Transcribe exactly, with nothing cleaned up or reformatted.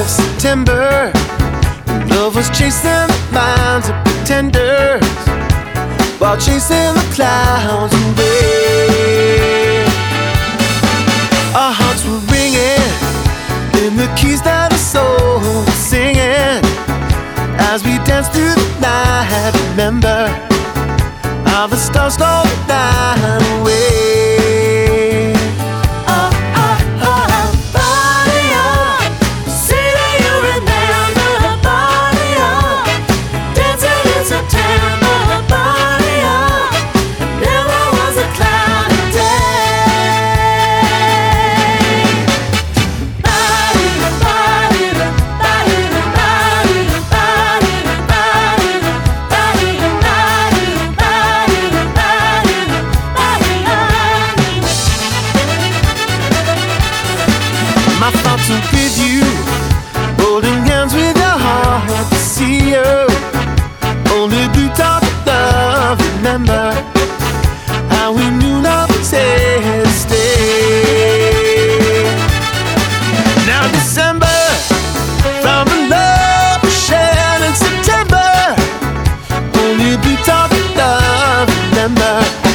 September, when love was chasing the minds of pretenders while chasing the clouds away. Our hearts were ringing in the keys that our soul was singing as we danced through the night. Remember how the stars stole the night away. Oh, oh, oh, body on. Say that you remember. Body on. Dancing in September. Body on. Never was a cloudy day. Body, body, body, body, body, body, body, body, body, body, body on. My thoughts are with you, holding hands with your heart to see you. Only blue top of love, remember how we knew love would stay, stay. Now December, from the love we shared in September. Only blue top of love, remember